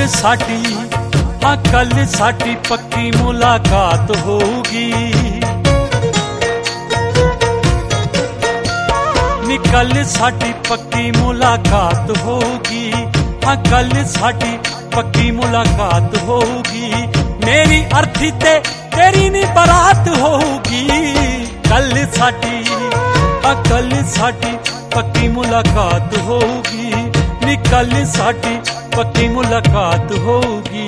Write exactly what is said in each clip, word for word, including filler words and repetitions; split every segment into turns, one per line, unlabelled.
साडी, हाँ कल साडी पक्की मुलाकात होगी। नी कल साडी पक्की मुलाकात होगी, हाँ कल साडी पक्की मुलाकात होगी। मेरी अर्थी ते तेरी नी बारात होगी। कल साडी, हाँ कल साडी पक्की मुलाकात होगी। नी कल साडी पक्की मुलाकात होगी।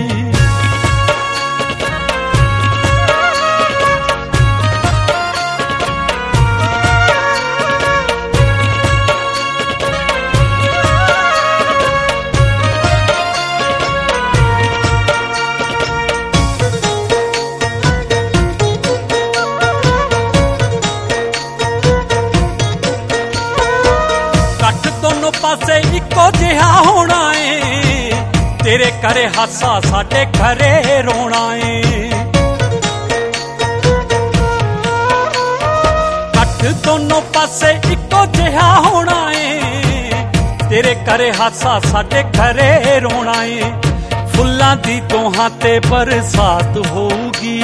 दोनों पासे इको जिहा होना है, तेरे करे हासा साडे घरे रोना है। कट दोनों पासे इको जिहा होना है, तेरे करे हासा साडे घरे रोना है। फुल्लां दी दोहां ते बरसात होगी,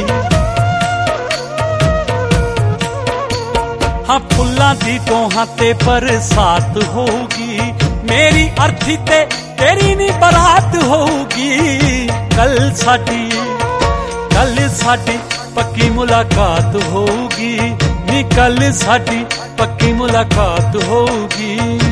हाँ फुल्लां दी दोहां ते बरसात होगी। मेरी अर्थी ते तेरी नी बारात होगी। कल साडी, कल साडी पक्की मुलाकात होगी। नी कल साडी पक्की मुलाकात होगी।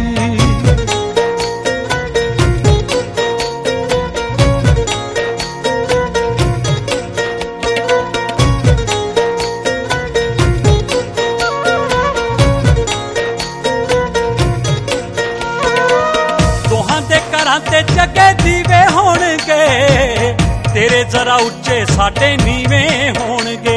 ते जगे दीवे होणगे, तेरे जरा उच्चे साडे नीवे होणगे।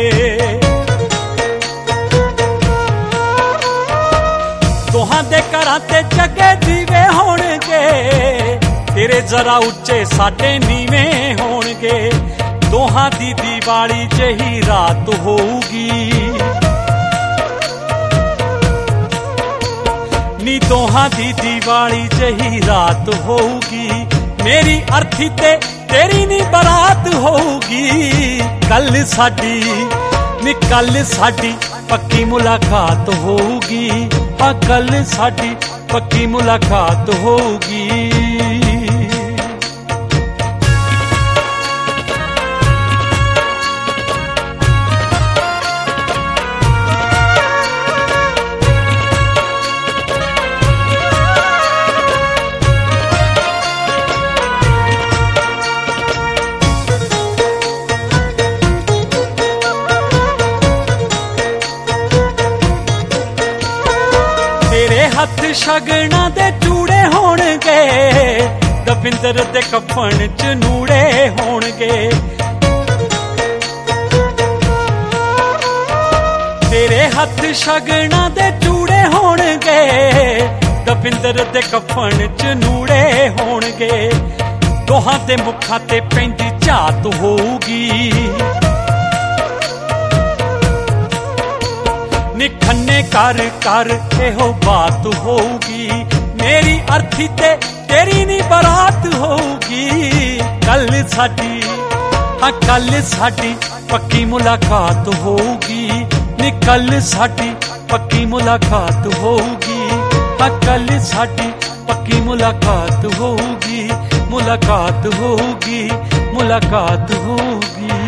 दोहां दे घरां ते जगे दीवे होणगे, तेरे जरा उच्चे साडे नीवे होणगे। दोहां दी दिवाली जही रात होगी। नी दोहां दी दिवाली जही रात होगी। मेरी अर्थी ते तेरी नी बारात होगी। कल साडी, नी कल साडी पक्की मुलाकात होगी। हाँ कल साडी पक्की मुलाकात होगी। हथ शगना दे चूड़े होणगे, दविंदर दे कफन च नूड़े होणगे। तेरे हथ शगना दे चूड़े होणगे, दविंदर दे कफन च नूड़े होणगे। दोहां दे मुखां ते पैंदी झात होगी। निखन्ने कर कर एहो बात होगी। मेरी अर्थी ते तेरी नी बारात होगी। कल साडी, हाँ कल साडी पक्की मुलाकात होगी। नी कल साडी पक्की मुलाकात होगी। हाँ कल साडी पक्की मुलाकात होगी। मुलाकात होगी, मुलाकात होगी।